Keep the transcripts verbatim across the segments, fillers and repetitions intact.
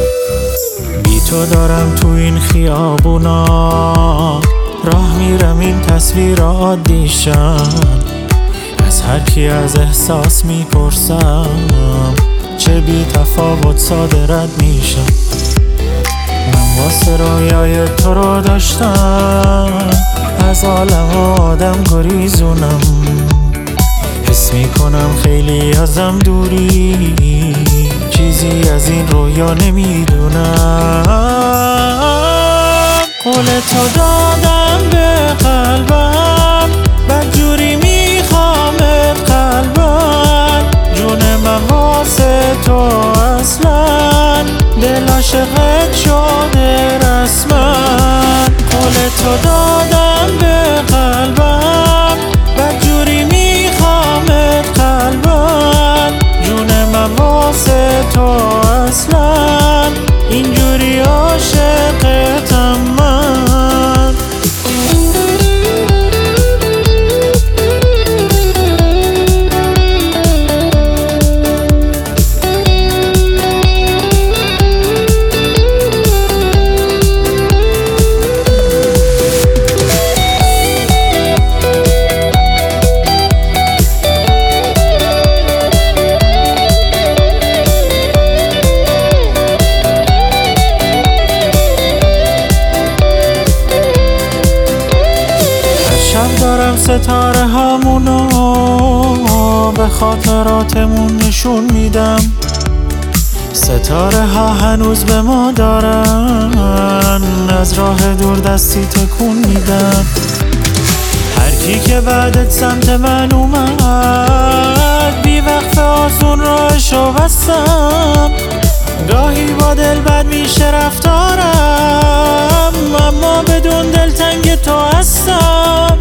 بی تو دارم تو این خیابونا راه میرم، این تصویر عادیشم. از هر کی از احساس میپرسم چه بی تفاوت صادرت میشم. من واسه رویای تو رو داشتم، از عالم و آدم گریزونم. حس میکنم خیلی ازم دوری، چیزی از این رویا نمیدونم. قول تو دادم به قلبم، بدجوری میخوامت قلبم. جون من واسه تو اصلا دل عاشقت شده رسما. قول تو دادم به قلبم، بدجوری میخوامت قلبم. جون من واسه تو اصلا اینجوری عاشقتم من. شب دارم ستاره هامونو به خاطراتمون نشون میدم. ستاره ها هنوز به ما دارن از راه دور دستی تکون میدم. هر کی که بعدت سمت من اومد بی وقت آسون راهشو بستم. گاهی با دل بد میشه رفتارم، اما بدون دلتنگ تو هستم.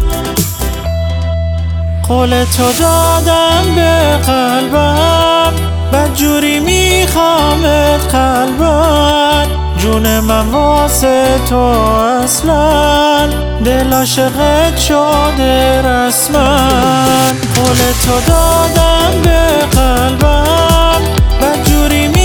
قول تو دادم به قلبم، بدجوری میخوامت قلبم. جون من واسه تو اصلا دل عاشقت شده رسما. قول تو دادم به قلبم، بدجوری